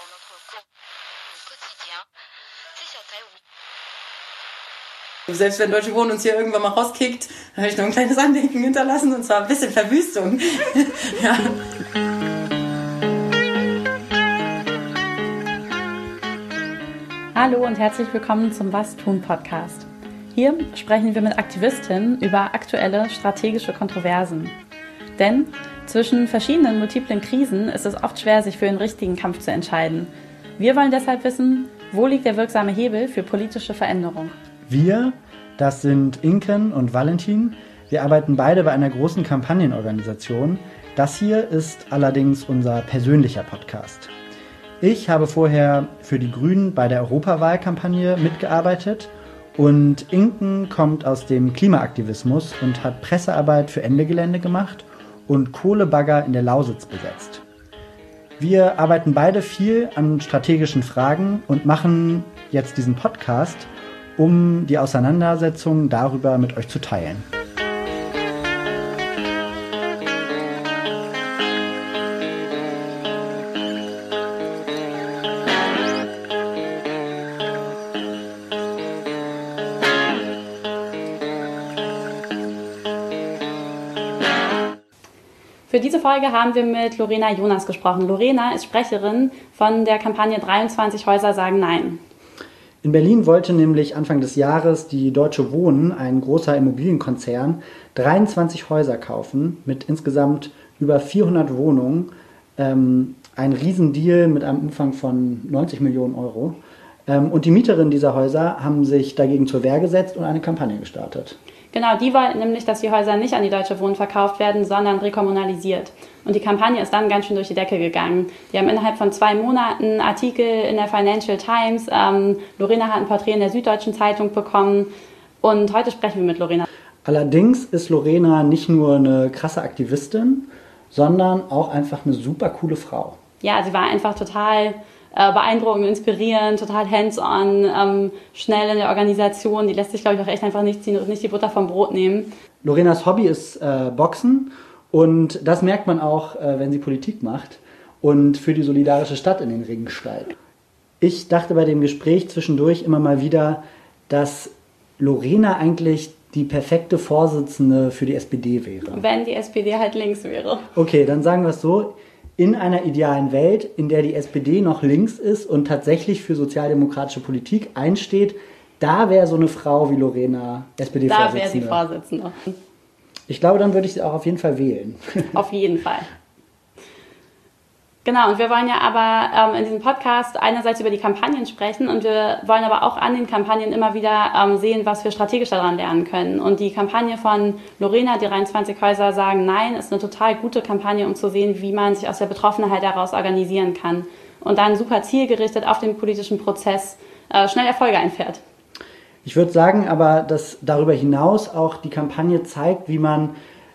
Selbst wenn Deutsche Wohnen uns hier irgendwann mal rauskickt, dann habe ich noch ein kleines Andenken hinterlassen, und zwar ein bisschen Verwüstung. Ja. Hallo und herzlich willkommen zum Was tun Podcast. Hier sprechen wir mit Aktivistinnen über aktuelle strategische Kontroversen. Denn zwischen verschiedenen multiplen Krisen ist es oft schwer, sich für den richtigen Kampf zu entscheiden. Wir wollen deshalb wissen, wo liegt der wirksame Hebel für politische Veränderung? Wir, das sind Inken und Valentin. Wir arbeiten beide bei einer großen Kampagnenorganisation. Das hier ist allerdings unser persönlicher Podcast. Ich habe vorher für die Grünen bei der Europawahlkampagne mitgearbeitet und Inken kommt aus dem Klimaaktivismus und hat Pressearbeit für Ende Gelände gemacht und Kohlebagger in der Lausitz besetzt. Wir arbeiten beide viel an strategischen Fragen und machen jetzt diesen Podcast, um die Auseinandersetzung darüber mit euch zu teilen. Für diese Folge haben wir mit Lorena Jonas gesprochen. Lorena ist Sprecherin von der Kampagne 23 Häuser sagen Nein. In Berlin wollte nämlich Anfang des Jahres die Deutsche Wohnen, ein großer Immobilienkonzern, 23 Häuser kaufen mit insgesamt über 400 Wohnungen. Ein Riesendeal mit einem Umfang von 90 Millionen Euro. Und die Mieterinnen dieser Häuser haben sich dagegen zur Wehr gesetzt und eine Kampagne gestartet. Genau, die wollten nämlich, dass die Häuser nicht an die Deutsche Wohnen verkauft werden, sondern rekommunalisiert. Und die Kampagne ist dann ganz schön durch die Decke gegangen. Die haben innerhalb von 2 Monaten Artikel in der Financial Times. Lorena hat ein Porträt in der Süddeutschen Zeitung bekommen. Und heute sprechen wir mit Lorena. Allerdings ist Lorena nicht nur eine krasse Aktivistin, sondern auch einfach eine super coole Frau. Ja, sie war einfach total beeindruckend, inspirierend, total hands-on, schnell in der Organisation. Die lässt sich, glaube ich, auch echt einfach nicht die Butter vom Brot nehmen. Lorenas Hobby ist Boxen und das merkt man auch, wenn sie Politik macht und für die solidarische Stadt in den Ring steigt. Ich dachte bei dem Gespräch zwischendurch immer mal wieder, dass Lorena eigentlich die perfekte Vorsitzende für die SPD wäre. Wenn die SPD halt links wäre. Okay, dann sagen wir es so. In einer idealen Welt, in der die SPD noch links ist und tatsächlich für sozialdemokratische Politik einsteht, da wäre so eine Frau wie Lorena SPD-Vorsitzende. Da wäre sie Vorsitzende. Ich glaube, dann würde ich sie auch auf jeden Fall wählen. Auf jeden Fall. Genau, und wir wollen ja aber in diesem Podcast einerseits über die Kampagnen sprechen und wir wollen aber auch an den Kampagnen immer wieder sehen, was wir strategisch daran lernen können. Und die Kampagne von Lorena, die 23 Häuser sagen Nein, ist eine total gute Kampagne, um zu sehen, wie man sich aus der Betroffenheit heraus organisieren kann und dann super zielgerichtet auf den politischen Prozess schnell Erfolge einfährt. Ich würde sagen aber, dass darüber hinaus auch die Kampagne zeigt, wie man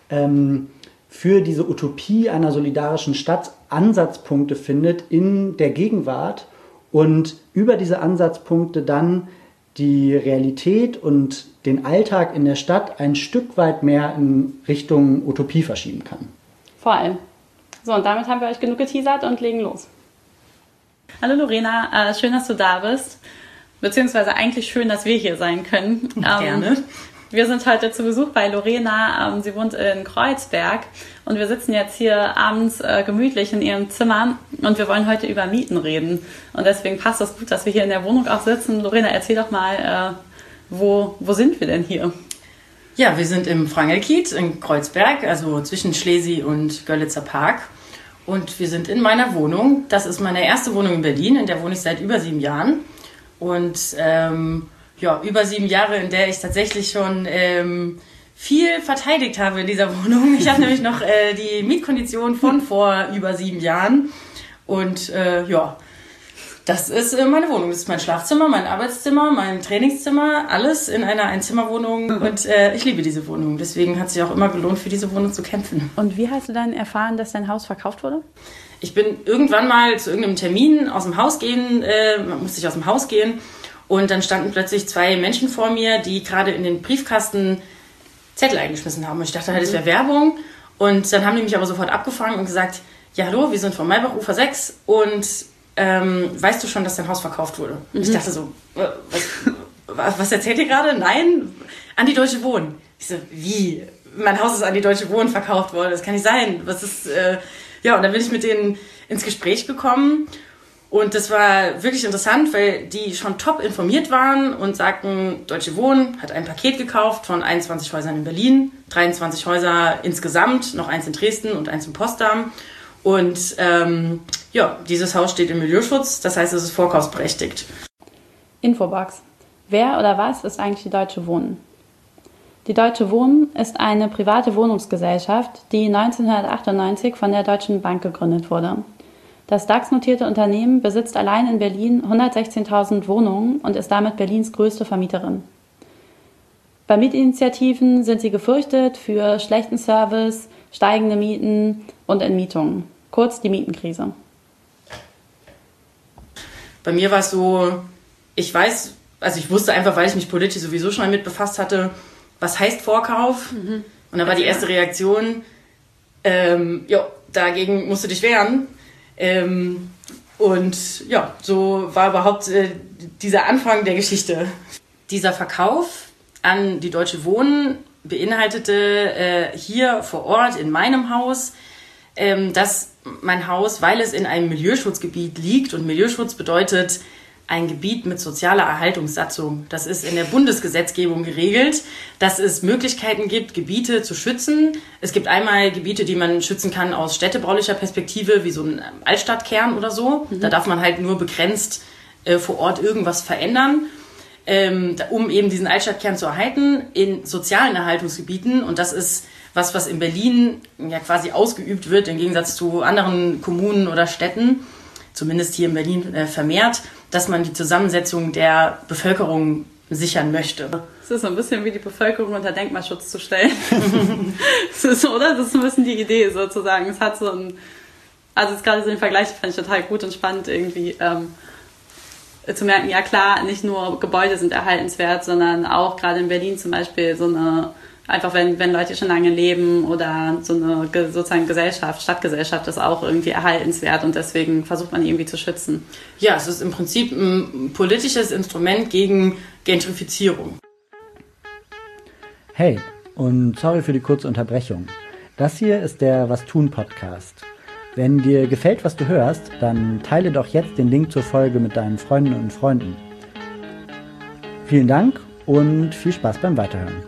für diese Utopie einer solidarischen Stadt Ansatzpunkte findet in der Gegenwart und über diese Ansatzpunkte dann die Realität und den Alltag in der Stadt ein Stück weit mehr in Richtung Utopie verschieben kann. Vor allem. So, und damit haben wir euch genug geteasert und legen los. Hallo Lorena, schön, dass du da bist. Beziehungsweise eigentlich schön, dass wir hier sein können. Gerne. Wir sind heute zu Besuch bei Lorena. Sie wohnt in Kreuzberg und wir sitzen jetzt hier abends gemütlich in ihrem Zimmer und wir wollen heute über Mieten reden. Und deswegen passt es gut, dass wir hier in der Wohnung auch sitzen. Lorena, erzähl doch mal, wo sind wir denn hier? Ja, wir sind im Frangelkiez in Kreuzberg, also zwischen Schlesi und Görlitzer Park. Und wir sind in meiner Wohnung. Das ist meine erste Wohnung in Berlin, in der wohne ich seit über 7 Jahren. Und über 7 Jahre, in der ich tatsächlich schon viel verteidigt habe in dieser Wohnung. Ich habe nämlich noch die Mietkondition von vor über 7 Jahren. Und das ist meine Wohnung. Das ist mein Schlafzimmer, mein Arbeitszimmer, mein Trainingszimmer, alles in einer Einzimmerwohnung. Und ich liebe diese Wohnung. Deswegen hat es sich auch immer gelohnt, für diese Wohnung zu kämpfen. Und wie hast du dann erfahren, dass dein Haus verkauft wurde? Ich bin irgendwann mal zu irgendeinem Termin aus dem Haus gehen, musste ich aus dem Haus gehen. Und dann standen plötzlich 2 Menschen vor mir, die gerade in den Briefkasten Zettel eingeschmissen haben. Und ich dachte halt, das wäre Werbung. Und dann haben die mich aber sofort abgefangen und gesagt, ja hallo, wir sind vom Maybach Ufer 6 und weißt du schon, dass dein Haus verkauft wurde? Ich dachte so, was erzählt ihr gerade? Nein, an die Deutsche Wohnen. Ich so, wie? Mein Haus ist an die Deutsche Wohnen verkauft worden, das kann nicht sein. Was ist, ja, und dann bin ich mit denen ins Gespräch gekommen. Und das war wirklich interessant, weil die schon top informiert waren und sagten, Deutsche Wohnen hat ein Paket gekauft von 21 Häusern in Berlin, 23 Häuser insgesamt, noch eins in Dresden und eins in Potsdam. Und ja, dieses Haus steht im Milieuschutz, das heißt, es ist vorkaufsberechtigt. Infobox. Wer oder was ist eigentlich die Deutsche Wohnen? Die Deutsche Wohnen ist eine private Wohnungsgesellschaft, die 1998 von der Deutschen Bank gegründet wurde. Das DAX-notierte Unternehmen besitzt allein in Berlin 116.000 Wohnungen und ist damit Berlins größte Vermieterin. Bei Mietinitiativen sind sie gefürchtet für schlechten Service, steigende Mieten und Entmietungen. Kurz die Mietenkrise. Bei mir war es so, ich wusste einfach, weil ich mich politisch sowieso schon damit befasst hatte, was heißt Vorkauf? Und da war die erste Reaktion, dagegen musst du dich wehren. Und ja, so war überhaupt dieser Anfang der Geschichte. Dieser Verkauf an die Deutsche Wohnen beinhaltete hier vor Ort in meinem Haus, dass mein Haus, weil es in einem Milieuschutzgebiet liegt, und Milieuschutz bedeutet ein Gebiet mit sozialer Erhaltungssatzung. Das ist in der Bundesgesetzgebung geregelt, dass es Möglichkeiten gibt, Gebiete zu schützen. Es gibt einmal Gebiete, die man schützen kann aus städtebaulicher Perspektive, wie so ein Altstadtkern oder so. Da darf man halt nur begrenzt vor Ort irgendwas verändern, um eben diesen Altstadtkern zu erhalten. In sozialen Erhaltungsgebieten, und das ist was in Berlin ja quasi ausgeübt wird, im Gegensatz zu anderen Kommunen oder Städten, zumindest hier in Berlin vermehrt, dass man die Zusammensetzung der Bevölkerung sichern möchte. Es ist so ein bisschen wie die Bevölkerung unter Denkmalschutz zu stellen. Das ist, oder? Das ist ein bisschen die Idee sozusagen. Es hat so ein, also jetzt gerade so den Vergleich fand ich total gut und spannend irgendwie zu merken, ja klar, nicht nur Gebäude sind erhaltenswert, sondern auch gerade in Berlin zum Beispiel so eine, einfach wenn Leute schon lange leben oder so eine sozusagen Gesellschaft, Stadtgesellschaft ist auch irgendwie erhaltenswert und deswegen versucht man die irgendwie zu schützen. Ja, es ist im Prinzip ein politisches Instrument gegen Gentrifizierung. Hey, und sorry für die kurze Unterbrechung. Das hier ist der Was tun Podcast. Wenn dir gefällt, was du hörst, dann teile doch jetzt den Link zur Folge mit deinen Freundinnen und Freunden. Vielen Dank und viel Spaß beim Weiterhören.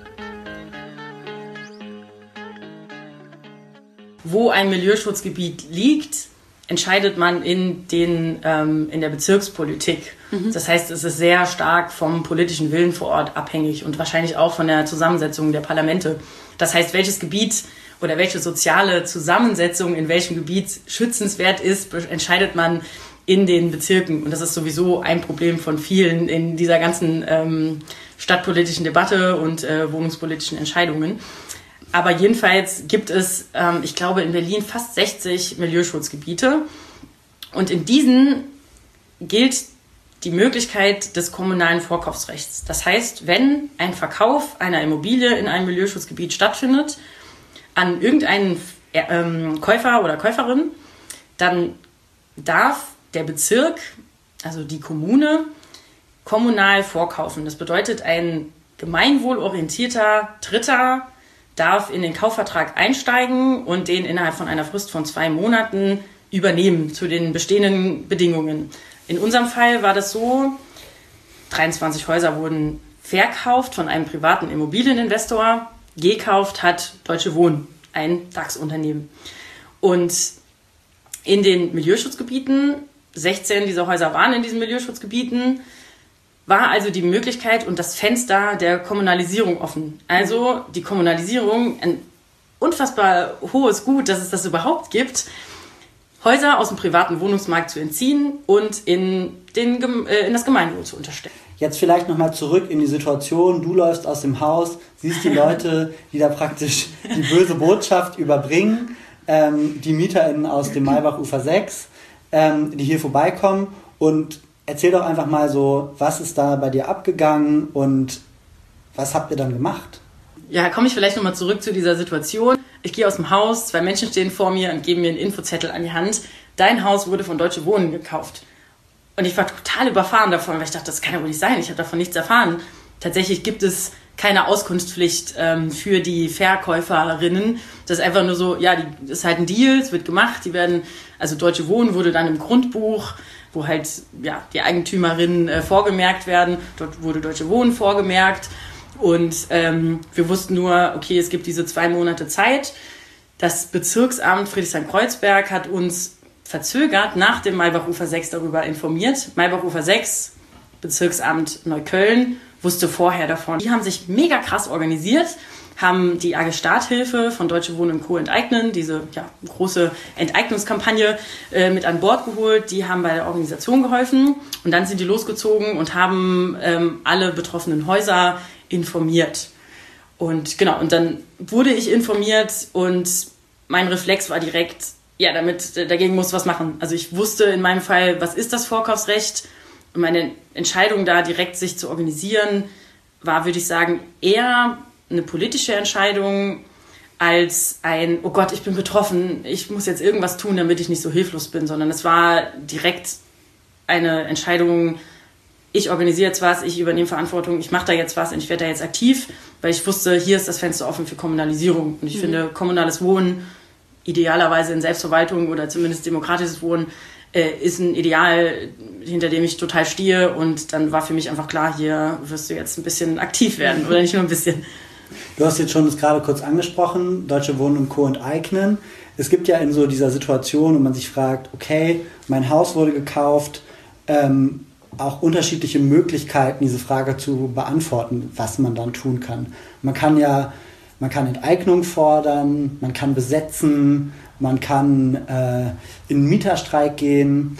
Wo ein Milieuschutzgebiet liegt, entscheidet man in der Bezirkspolitik. Das heißt, es ist sehr stark vom politischen Willen vor Ort abhängig und wahrscheinlich auch von der Zusammensetzung der Parlamente. Das heißt, welches Gebiet oder welche soziale Zusammensetzung in welchem Gebiet schützenswert ist, entscheidet man in den Bezirken. Und das ist sowieso ein Problem von vielen in dieser ganzen stadtpolitischen Debatte und wohnungspolitischen Entscheidungen. Aber jedenfalls gibt es, ich glaube, in Berlin fast 60 Milieuschutzgebiete. Und in diesen gilt die Möglichkeit des kommunalen Vorkaufsrechts. Das heißt, wenn ein Verkauf einer Immobilie in einem Milieuschutzgebiet stattfindet an irgendeinen Käufer oder Käuferin, dann darf der Bezirk, also die Kommune, kommunal vorkaufen. Das bedeutet, ein gemeinwohlorientierter Dritter darf in den Kaufvertrag einsteigen und den innerhalb von einer Frist von 2 Monaten übernehmen zu den bestehenden Bedingungen. In unserem Fall war das so, 23 Häuser wurden verkauft von einem privaten Immobilieninvestor. Gekauft hat Deutsche Wohnen, ein DAX-Unternehmen. Und in den Milieuschutzgebieten, 16 dieser Häuser waren in diesen Milieuschutzgebieten, war also die Möglichkeit und das Fenster der Kommunalisierung offen. Also die Kommunalisierung, ein unfassbar hohes Gut, dass es das überhaupt gibt, Häuser aus dem privaten Wohnungsmarkt zu entziehen und in das Gemeinwohl zu unterstellen. Jetzt vielleicht nochmal zurück in die Situation, du läufst aus dem Haus, siehst die Leute, die da praktisch die böse Botschaft überbringen, die MieterInnen aus dem Maybach-Ufer 6, die hier vorbeikommen, und erzähl doch einfach mal so, was ist da bei dir abgegangen und was habt ihr dann gemacht? Ja, komme ich vielleicht nochmal zurück zu dieser Situation. Ich gehe aus dem Haus, 2 Menschen stehen vor mir und geben mir einen Infozettel an die Hand. dein Haus wurde von Deutsche Wohnen gekauft. Und ich war total überfahren davon, weil ich dachte, das kann ja wohl nicht sein, ich habe davon nichts erfahren. Tatsächlich gibt es keine Auskunftspflicht für die Verkäuferinnen. Das ist einfach nur so, ja, das ist halt ein Deal, es wird gemacht, also Deutsche Wohnen wurde dann im Grundbuch, wo halt ja, die Eigentümerinnen vorgemerkt werden, dort wurde Deutsche Wohnen vorgemerkt und wir wussten nur, okay, es gibt diese 2 Monate Zeit. Das Bezirksamt Friedrichshain-Kreuzberg hat uns verzögert nach dem Maybachufer 6 darüber informiert. Maybachufer 6, Bezirksamt Neukölln, wusste vorher davon. Die haben sich mega krass organisiert, haben die AG Starthilfe von Deutsche Wohnen und Co. enteignen, diese große Enteignungskampagne mit an Bord geholt. Die haben bei der Organisation geholfen und dann sind die losgezogen und haben alle betroffenen Häuser informiert. Und genau, und dann wurde ich informiert und mein Reflex war direkt, ja, dagegen muss was machen. Also ich wusste in meinem Fall, was ist das Vorkaufsrecht? Und meine Entscheidung da direkt sich zu organisieren, war, würde ich sagen, eher eine politische Entscheidung als ein, oh Gott, ich bin betroffen, ich muss jetzt irgendwas tun, damit ich nicht so hilflos bin, sondern es war direkt eine Entscheidung, ich organisiere jetzt was, ich übernehme Verantwortung, ich mache da jetzt was und ich werde da jetzt aktiv, weil ich wusste, hier ist das Fenster offen für Kommunalisierung. Und ich finde, kommunales Wohnen, idealerweise in Selbstverwaltung oder zumindest demokratisches Wohnen, ist ein Ideal, hinter dem ich total stehe. Und dann war für mich einfach klar, hier wirst du jetzt ein bisschen aktiv werden oder nicht nur ein bisschen. Du hast jetzt schon das gerade kurz angesprochen, Deutsche Wohnen und Co. enteignen. Es gibt ja in so dieser Situation, wo man sich fragt, okay, mein Haus wurde gekauft, auch unterschiedliche Möglichkeiten, diese Frage zu beantworten, was man dann tun kann. Man kann Enteignung fordern, man kann besetzen, man kann in einen Mieterstreik gehen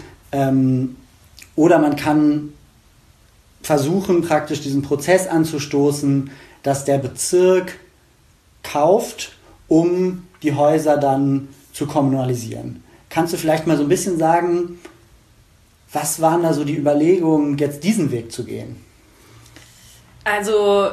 oder man kann versuchen, praktisch diesen Prozess anzustoßen, dass der Bezirk kauft, um die Häuser dann zu kommunalisieren. Kannst du vielleicht mal so ein bisschen sagen, was waren da so die Überlegungen, jetzt diesen Weg zu gehen? Also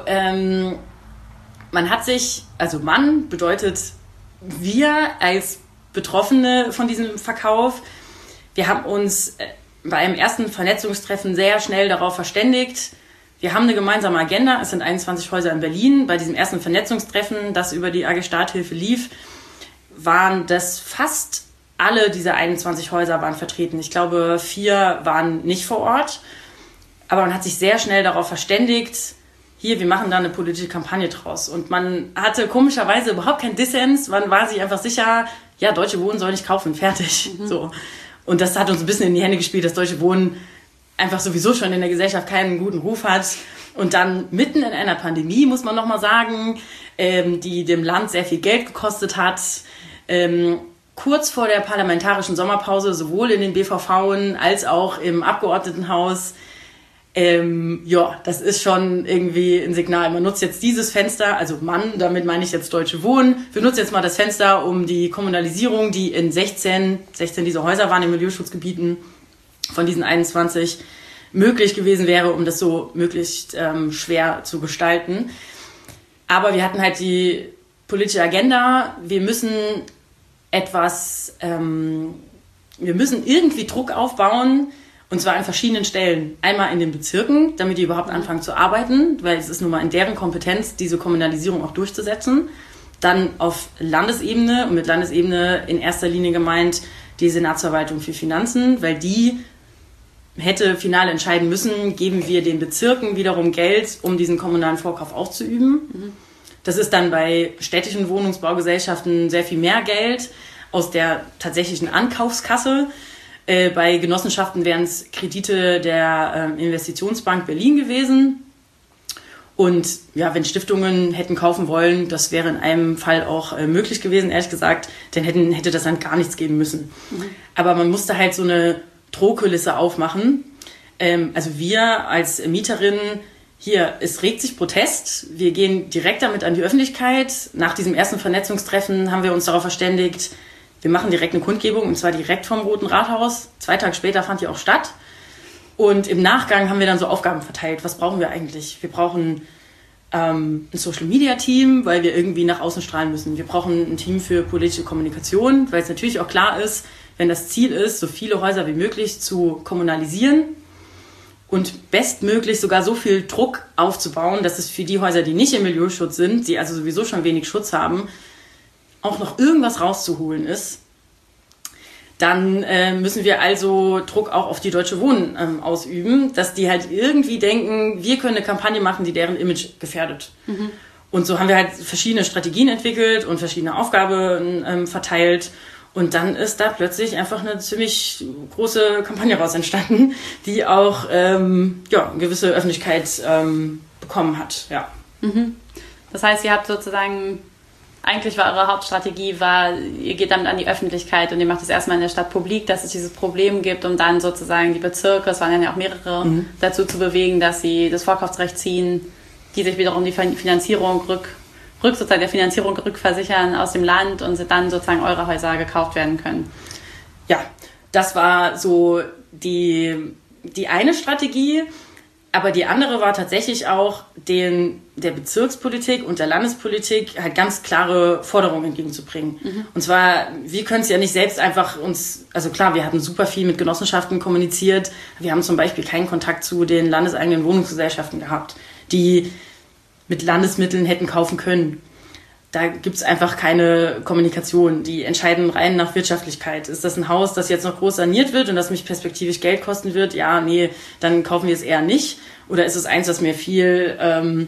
Mann bedeutet wir als Betroffene von diesem Verkauf. Wir haben uns bei einem ersten Vernetzungstreffen sehr schnell darauf verständigt. Wir haben eine gemeinsame Agenda. Es sind 21 Häuser in Berlin. Bei diesem ersten Vernetzungstreffen, das über die AG Starthilfe lief, waren das fast alle dieser 21 Häuser waren vertreten. Ich glaube, 4 waren nicht vor Ort. Aber man hat sich sehr schnell darauf verständigt, hier, wir machen da eine politische Kampagne draus. Und man hatte komischerweise überhaupt keinen Dissens. Man war sich einfach sicher, ja, Deutsche Wohnen soll nicht kaufen, fertig. So. Und das hat uns ein bisschen in die Hände gespielt, dass Deutsche Wohnen einfach sowieso schon in der Gesellschaft keinen guten Ruf hat. Und dann mitten in einer Pandemie, muss man nochmal sagen, die dem Land sehr viel Geld gekostet hat, kurz vor der parlamentarischen Sommerpause, sowohl in den BVVen als auch im Abgeordnetenhaus. Das ist schon irgendwie ein Signal. Man nutzt jetzt dieses Fenster, also damit meine ich jetzt Deutsche Wohnen. Wir nutzen jetzt mal das Fenster, um die Kommunalisierung, die in 16 dieser Häuser waren in Milieuschutzgebieten, von diesen 21 möglich gewesen wäre, um das so möglichst schwer zu gestalten. Aber wir hatten halt die politische Agenda. Wir müssen irgendwie Druck aufbauen, und zwar an verschiedenen Stellen. Einmal in den Bezirken, damit die überhaupt anfangen zu arbeiten, weil es ist nun mal in deren Kompetenz, diese Kommunalisierung auch durchzusetzen. Dann auf Landesebene, und mit Landesebene in erster Linie gemeint die Senatsverwaltung für Finanzen, weil die hätte final entscheiden müssen, geben wir den Bezirken wiederum Geld, um diesen kommunalen Vorkauf auszuüben. Das ist dann bei städtischen Wohnungsbaugesellschaften sehr viel mehr Geld aus der tatsächlichen Ankaufskasse. Bei Genossenschaften wären es Kredite der Investitionsbank Berlin gewesen. Und ja, wenn Stiftungen hätten kaufen wollen, das wäre in einem Fall auch möglich gewesen, ehrlich gesagt, dann hätte das Land gar nichts geben müssen. Aber man musste halt so eine Drohkulisse aufmachen. Also wir als Mieterinnen, hier, es regt sich Protest. Wir gehen direkt damit an die Öffentlichkeit. Nach diesem ersten Vernetzungstreffen haben wir uns darauf verständigt, wir machen direkt eine Kundgebung, und zwar direkt vom Roten Rathaus. 2 Tage später fand die auch statt. Und im Nachgang haben wir dann so Aufgaben verteilt. Was brauchen wir eigentlich? Wir brauchen ein Social-Media-Team, weil wir irgendwie nach außen strahlen müssen. Wir brauchen ein Team für politische Kommunikation, weil es natürlich auch klar ist, wenn das Ziel ist, so viele Häuser wie möglich zu kommunalisieren und bestmöglich sogar so viel Druck aufzubauen, dass es für die Häuser, die nicht im Milieuschutz sind, die also sowieso schon wenig Schutz haben, auch noch irgendwas rauszuholen ist, dann müssen wir also Druck auch auf die Deutsche Wohnen ausüben, dass die halt irgendwie denken, wir können eine Kampagne machen, die deren Image gefährdet. Mhm. Und so haben wir halt verschiedene Strategien entwickelt und verschiedene Aufgaben verteilt. Und dann ist da plötzlich einfach eine ziemlich große Kampagne raus entstanden, die auch eine gewisse Öffentlichkeit bekommen hat. Ja. Mhm. Das heißt, ihr habt sozusagen... Eigentlich war eure Hauptstrategie, ihr geht damit an die Öffentlichkeit und ihr macht es erstmal in der Stadt publik, dass es dieses Problem gibt, um dann sozusagen die Bezirke, es waren ja auch mehrere, dazu zu bewegen, dass sie das Vorkaufsrecht ziehen, die sich wiederum die Finanzierung der Finanzierung rückversichern aus dem Land und dann sozusagen eure Häuser gekauft werden können. Ja, das war so die eine Strategie. Aber die andere war tatsächlich auch, der Bezirkspolitik und der Landespolitik halt ganz klare Forderungen entgegenzubringen. Mhm. Und zwar, wir können es ja nicht selbst einfach also klar, wir hatten super viel mit Genossenschaften kommuniziert. Wir haben zum Beispiel keinen Kontakt zu den landeseigenen Wohnungsgesellschaften gehabt, die mit Landesmitteln hätten kaufen können. Da gibt's einfach keine Kommunikation. Die entscheiden rein nach Wirtschaftlichkeit. Ist das ein Haus, das jetzt noch groß saniert wird und das mich perspektivisch Geld kosten wird? Ja, nee, dann kaufen wir es eher nicht. Oder ist es eins, das mir viel,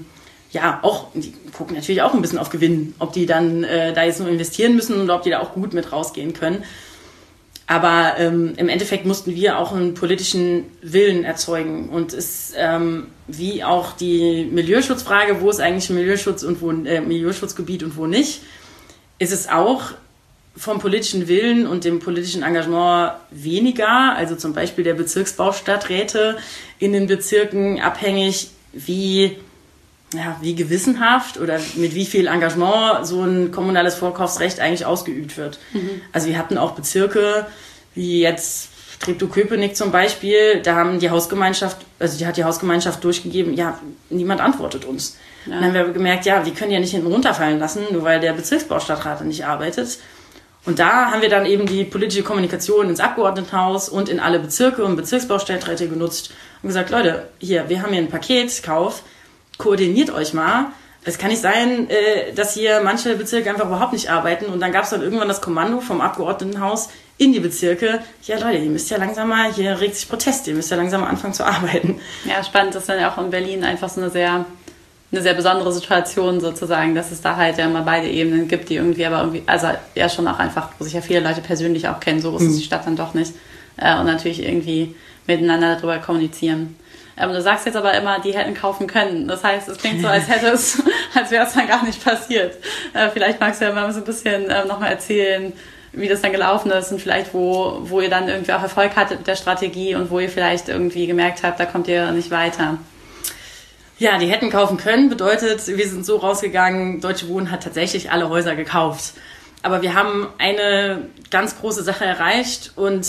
die gucken natürlich auch ein bisschen auf Gewinn, ob die dann da jetzt nur investieren müssen oder ob die da auch gut mit rausgehen können. Aber im Endeffekt mussten wir auch einen politischen Willen erzeugen. Und es wie auch die Milieuschutzfrage, wo ist eigentlich Milieuschutz und wo Milieuschutzgebiet und wo nicht, ist es auch vom politischen Willen und dem politischen Engagement weniger, also zum Beispiel der Bezirksbaustadträte in den Bezirken, abhängig, wie gewissenhaft oder mit wie viel Engagement so ein kommunales Vorkaufsrecht eigentlich ausgeübt wird. Mhm. Also wir hatten auch Bezirke, wie jetzt Treptow-Köpenick zum Beispiel, da hat die Hausgemeinschaft durchgegeben, ja, niemand antwortet uns. Ja. Dann haben wir gemerkt, ja, wir können ja nicht hinten runterfallen lassen, nur weil der Bezirksbaustadtrat nicht arbeitet. Und da haben wir dann eben die politische Kommunikation ins Abgeordnetenhaus und in alle Bezirke und Bezirksbaustadträte genutzt und gesagt, Leute, hier, wir haben hier einen Paketkauf, koordiniert euch mal. Es kann nicht sein, dass hier manche Bezirke einfach überhaupt nicht arbeiten. Und dann gab es dann irgendwann das Kommando vom Abgeordnetenhaus in die Bezirke. Ja, Leute, ihr müsst ja langsam mal, hier regt sich Protest, ihr müsst ja langsam mal anfangen zu arbeiten. Ja, spannend, das ist dann ja auch in Berlin einfach so eine sehr besondere Situation sozusagen, dass es da halt ja immer beide Ebenen gibt, die irgendwie also ja schon auch einfach, wo sich ja viele Leute persönlich auch kennen, so ist es die Stadt dann doch nicht. Und natürlich irgendwie miteinander darüber kommunizieren. Du sagst jetzt aber immer, die hätten kaufen können. Das heißt, es klingt so, als wäre es dann gar nicht passiert. Vielleicht magst du ja mal so ein bisschen nochmal erzählen, wie das dann gelaufen ist und vielleicht wo ihr dann irgendwie auch Erfolg hattet mit der Strategie und wo ihr vielleicht irgendwie gemerkt habt, da kommt ihr nicht weiter. Ja, die hätten kaufen können, bedeutet, wir sind so rausgegangen, Deutsche Wohnen hat tatsächlich alle Häuser gekauft. Aber wir haben eine ganz große Sache erreicht und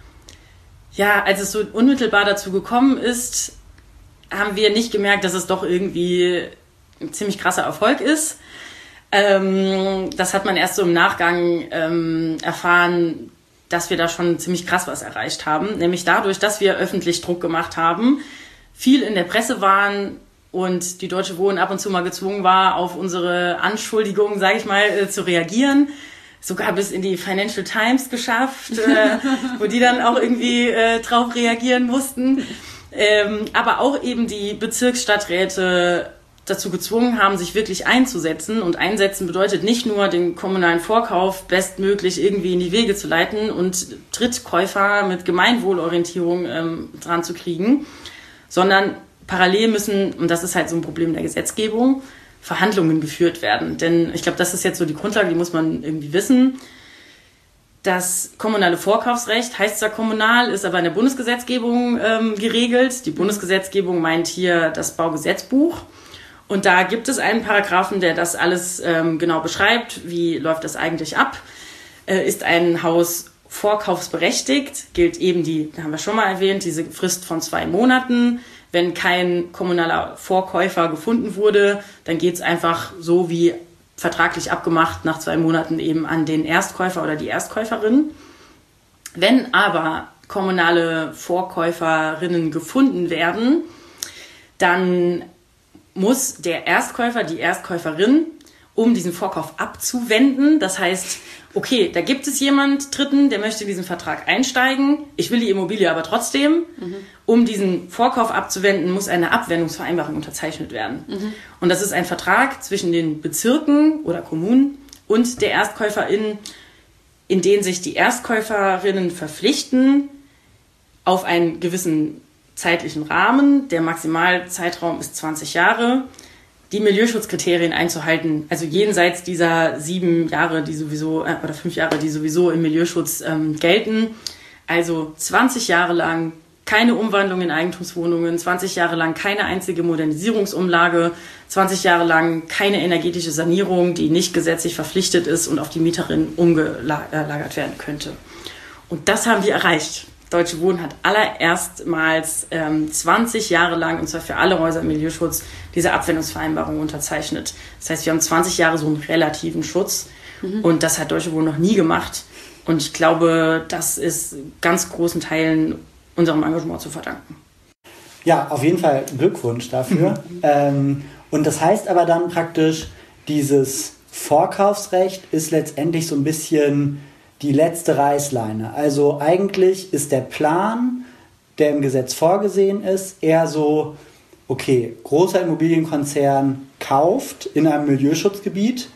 ja, als es so unmittelbar dazu gekommen ist, haben wir nicht gemerkt, dass es doch irgendwie ein ziemlich krasser Erfolg ist. Das hat man erst so im Nachgang erfahren, dass wir da schon ziemlich krass was erreicht haben. Nämlich dadurch, dass wir öffentlich Druck gemacht haben, viel in der Presse waren und die Deutsche Wohnen ab und zu mal gezwungen war, auf unsere Anschuldigungen, sage ich mal, zu reagieren. Sogar bis in die Financial Times geschafft, wo die dann auch irgendwie drauf reagieren mussten. Aber auch eben die Bezirksstadträte dazu gezwungen haben, sich wirklich einzusetzen. Und einsetzen bedeutet nicht nur, den kommunalen Vorkauf bestmöglich irgendwie in die Wege zu leiten und Drittkäufer mit Gemeinwohlorientierung dran zu kriegen, sondern parallel müssen, und das ist halt so ein Problem der Gesetzgebung, Verhandlungen geführt werden. Denn ich glaube, das ist jetzt so die Grundlage, die muss man irgendwie wissen. Das kommunale Vorkaufsrecht heißt zwar kommunal, ist aber in der Bundesgesetzgebung geregelt. Die Bundesgesetzgebung meint hier das Baugesetzbuch. Und da gibt es einen Paragraphen, der das alles genau beschreibt. Wie läuft das eigentlich ab? Ist ein Haus vorkaufsberechtigt, gilt eben da haben wir schon mal erwähnt, diese Frist von 2 Monaten. Wenn kein kommunaler Vorkäufer gefunden wurde, dann geht es einfach so wie vertraglich abgemacht nach 2 Monaten eben an den Erstkäufer oder die Erstkäuferin. Wenn aber kommunale Vorkäuferinnen gefunden werden, dann muss der Erstkäufer, die Erstkäuferin, um diesen Vorkauf abzuwenden, das heißt, okay, da gibt es jemand Dritten, der möchte diesen Vertrag einsteigen, ich will die Immobilie aber trotzdem. Um diesen Vorkauf abzuwenden, muss eine Abwendungsvereinbarung unterzeichnet werden. Und das ist ein Vertrag zwischen den Bezirken oder Kommunen und der Erstkäuferin, in den sich die Erstkäuferinnen verpflichten, auf einen gewissen zeitlichen Rahmen, der Maximalzeitraum ist 20 Jahre, die Milieuschutzkriterien einzuhalten, also jenseits dieser 7 Jahre, die sowieso, oder 5 Jahre, die sowieso im Milieuschutz gelten. Also 20 Jahre lang keine Umwandlung in Eigentumswohnungen, 20 Jahre lang keine einzige Modernisierungsumlage, 20 Jahre lang keine energetische Sanierung, die nicht gesetzlich verpflichtet ist und auf die Mieterin umgelagert werden könnte. Und das haben wir erreicht. Deutsche Wohnen hat allererstmals 20 Jahre lang, und zwar für alle Häuser im Milieuschutz, diese Abwendungsvereinbarung unterzeichnet. Das heißt, wir haben 20 Jahre so einen relativen Schutz und das hat Deutsche Wohnen noch nie gemacht. Und ich glaube, das ist ganz großen Teilen unserem Engagement zu verdanken. Ja, auf jeden Fall Glückwunsch dafür. Und das heißt aber dann praktisch, dieses Vorkaufsrecht ist letztendlich so ein bisschen die letzte Reißleine. Also eigentlich ist der Plan, der im Gesetz vorgesehen ist, eher so, okay, großer Immobilienkonzern kauft in einem Milieuschutzgebiet,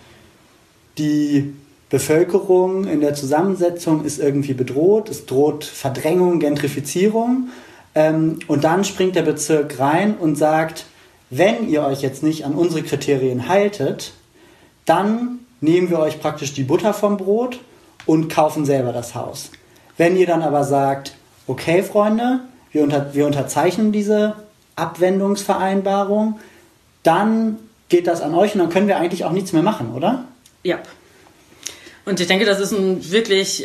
die Bevölkerung in der Zusammensetzung ist irgendwie bedroht, es droht Verdrängung, Gentrifizierung und dann springt der Bezirk rein und sagt, wenn ihr euch jetzt nicht an unsere Kriterien haltet, dann nehmen wir euch praktisch die Butter vom Brot und kaufen selber das Haus. Wenn ihr dann aber sagt, okay Freunde, wir unterzeichnen diese Abwendungsvereinbarung, dann geht das an euch und dann können wir eigentlich auch nichts mehr machen, oder? Ja. Und ich denke, das ist ein wirkliches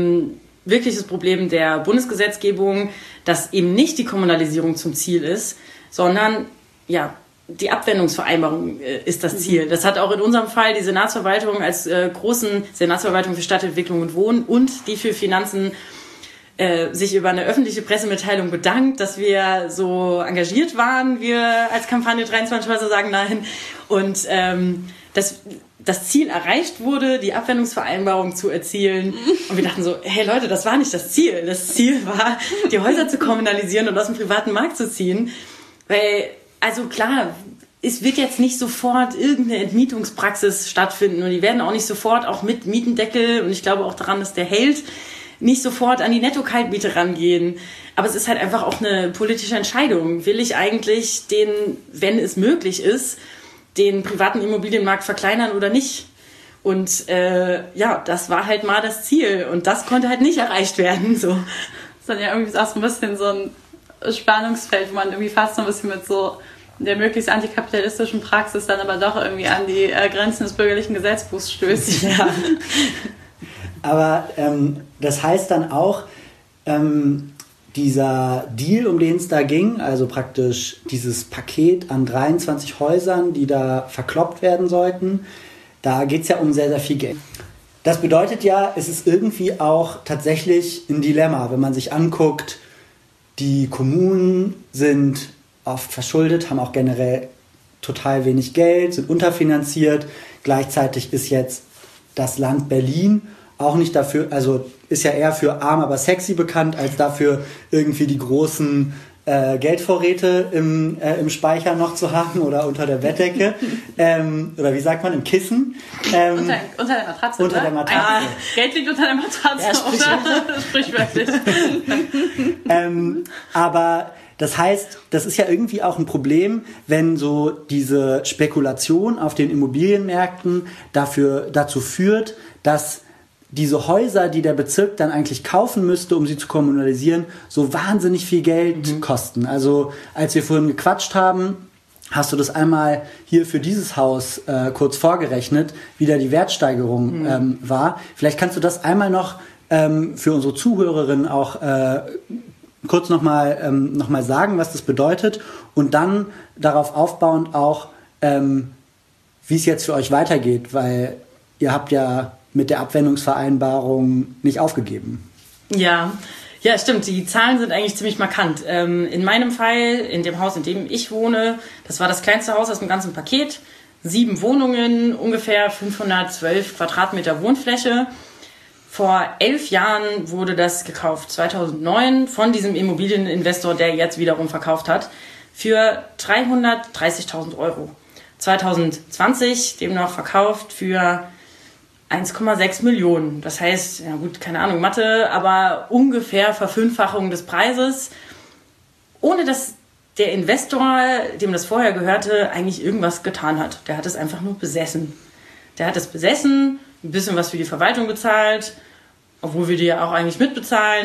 Problem der Bundesgesetzgebung, dass eben nicht die Kommunalisierung zum Ziel ist, sondern ja, die Abwendungsvereinbarung ist das Ziel. Das hat auch in unserem Fall die Senatsverwaltung als großen Senatsverwaltung für Stadtentwicklung und Wohnen und die für Finanzen sich über eine öffentliche Pressemitteilung bedankt, dass wir so engagiert waren, wir als Kampagne 23 Häuser sagen nein. Und dass das Ziel erreicht wurde, die Abwendungsvereinbarung zu erzielen. Und wir dachten so, hey Leute, das war nicht das Ziel. Das Ziel war, die Häuser zu kommunalisieren und aus dem privaten Markt zu ziehen. Weil, also klar, es wird jetzt nicht sofort irgendeine Entmietungspraxis stattfinden und die werden auch nicht sofort, auch mit Mietendeckel, und ich glaube auch daran, dass der hält, nicht sofort an die Netto-Kaltmiete rangehen. Aber es ist halt einfach auch eine politische Entscheidung. Will ich eigentlich wenn es möglich ist, den privaten Immobilienmarkt verkleinern oder nicht? Und das war halt mal das Ziel und das konnte halt nicht erreicht werden. So. Das ist dann ja irgendwie auch so ein bisschen so ein Spannungsfeld, wo man irgendwie fast so ein bisschen mit so der möglichst antikapitalistischen Praxis dann aber doch irgendwie an die Grenzen des bürgerlichen Gesetzbuchs stößt. Ja. Aber das heißt dann auch, dieser Deal, um den es da ging, also praktisch dieses Paket an 23 Häusern, die da verkloppt werden sollten, da geht es ja um sehr, sehr viel Geld. Das bedeutet ja, es ist irgendwie auch tatsächlich ein Dilemma, wenn man sich anguckt, die Kommunen sind oft verschuldet, haben auch generell total wenig Geld, sind unterfinanziert. Gleichzeitig ist jetzt das Land Berlin auch nicht dafür, also ist ja eher für arm, aber sexy bekannt, als dafür irgendwie die großen Geldvorräte im Speicher noch zu haben oder unter der Bettdecke. Oder wie sagt man, im Kissen. Unter der Matratze. Unter der Matratze. Geld liegt unter der Matratze, oder? Sprichwörtlich. Aber das heißt, das ist ja irgendwie auch ein Problem, wenn so diese Spekulation auf den Immobilienmärkten dazu führt, dass diese Häuser, die der Bezirk dann eigentlich kaufen müsste, um sie zu kommunalisieren, so wahnsinnig viel Geld kosten. Also als wir vorhin gequatscht haben, hast du das einmal hier für dieses Haus kurz vorgerechnet, wie da die Wertsteigerung war. Vielleicht kannst du das einmal noch für unsere Zuhörerinnen auch kurz nochmal sagen, was das bedeutet und dann darauf aufbauend auch, wie es jetzt für euch weitergeht, weil ihr habt ja mit der Abwendungsvereinbarung nicht aufgegeben. Ja, ja, stimmt. Die Zahlen sind eigentlich ziemlich markant. In meinem Fall, in dem Haus, in dem ich wohne, das war das kleinste Haus aus dem ganzen Paket. 7 Wohnungen, ungefähr 512 Quadratmeter Wohnfläche. Vor 11 Jahren wurde das gekauft, 2009, von diesem Immobilieninvestor, der jetzt wiederum verkauft hat, für 330.000 Euro. 2020 demnach verkauft für 1,6 Millionen. Das heißt, ja gut, keine Ahnung, Mathe, aber ungefähr Verfünffachung des Preises, ohne dass der Investor, dem das vorher gehörte, eigentlich irgendwas getan hat. Der hat es einfach nur besessen. Der hat es besessen, ein bisschen was für die Verwaltung bezahlt, obwohl wir die ja auch eigentlich mitbezahlen.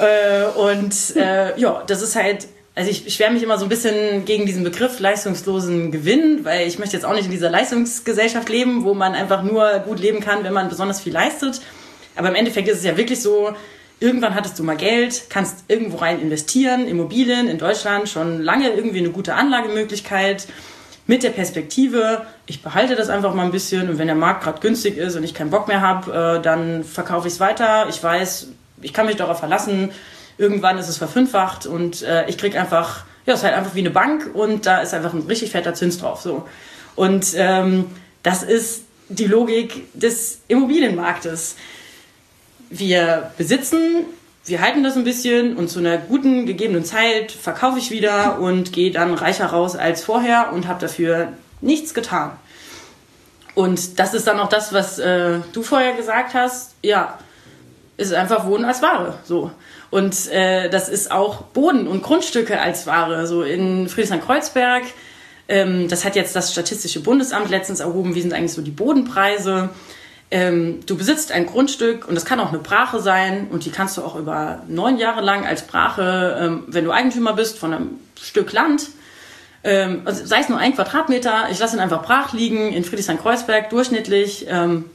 Ja, das ist halt, also ich beschwere mich immer so ein bisschen gegen diesen Begriff leistungslosen Gewinn, weil ich möchte jetzt auch nicht in dieser Leistungsgesellschaft leben, wo man einfach nur gut leben kann, wenn man besonders viel leistet. Aber im Endeffekt ist es ja wirklich so, irgendwann hattest du mal Geld, kannst irgendwo rein investieren, Immobilien in Deutschland, schon lange irgendwie eine gute Anlagemöglichkeit, mit der Perspektive, ich behalte das einfach mal ein bisschen und wenn der Markt gerade günstig ist und ich keinen Bock mehr habe, dann verkaufe ich es weiter. Ich weiß, ich kann mich darauf verlassen, irgendwann ist es verfünffacht und ich kriege einfach, ja, es ist halt einfach wie eine Bank und da ist einfach ein richtig fetter Zins drauf. So. Und das ist die Logik des Immobilienmarktes. Wir besitzen, wir halten das ein bisschen und zu einer guten gegebenen Zeit verkaufe ich wieder und gehe dann reicher raus als vorher und habe dafür nichts getan. Und das ist dann auch das, was du vorher gesagt hast. Ja, ist einfach Wohnen als Ware. So. Und das ist auch Boden und Grundstücke als Ware. So in Friedrichshain-Kreuzberg, das hat jetzt das Statistische Bundesamt letztens erhoben, wie sind eigentlich so die Bodenpreise. Du besitzt ein Grundstück und das kann auch eine Brache sein und die kannst du auch über 9 Jahre lang als Brache, wenn du Eigentümer bist von einem Stück Land, also sei es nur 1 Quadratmeter, ich lasse ihn einfach brach liegen in Friedrichshain-Kreuzberg, durchschnittlich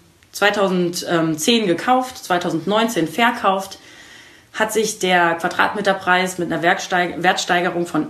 2010 gekauft, 2019 verkauft, hat sich der Quadratmeterpreis mit einer Wertsteigerung von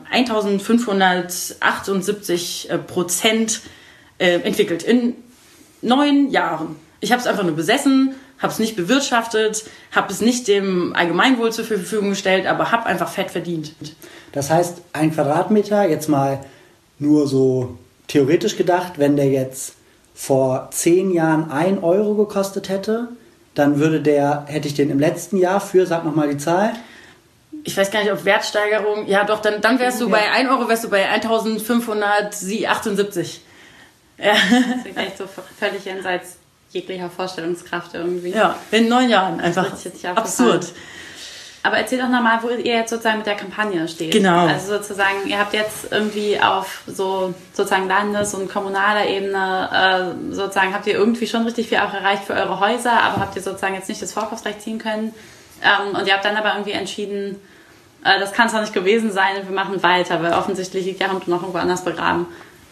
1.578% entwickelt in 9 Jahren. Ich habe es einfach nur besessen, habe es nicht bewirtschaftet, habe es nicht dem Allgemeinwohl zur Verfügung gestellt, aber habe einfach fett verdient. Das heißt, 1 Quadratmeter, jetzt mal nur so theoretisch gedacht, wenn der jetzt vor 10 Jahren 1 Euro gekostet hätte, dann hätte ich den im letzten Jahr für, sag nochmal die Zahl. Ich weiß gar nicht, ob Wertsteigerung, ja doch, dann wärst du bei 1 Euro, wärst du bei 1.578. Ja. Das ist echt so völlig jenseits jeglicher Vorstellungskraft irgendwie. Ja, in 9 Jahren einfach absurd. Aber erzähl doch nochmal, wo ihr jetzt sozusagen mit der Kampagne steht. Genau. Also sozusagen, ihr habt jetzt irgendwie auf so sozusagen Landes- und kommunaler Ebene sozusagen, habt ihr irgendwie schon richtig viel auch erreicht für eure Häuser, aber habt ihr sozusagen jetzt nicht das Vorkaufsrecht ziehen können. Und ihr habt dann aber irgendwie entschieden, das kann es doch nicht gewesen sein und wir machen weiter, weil offensichtlich liegt ja noch irgendwo anders begraben.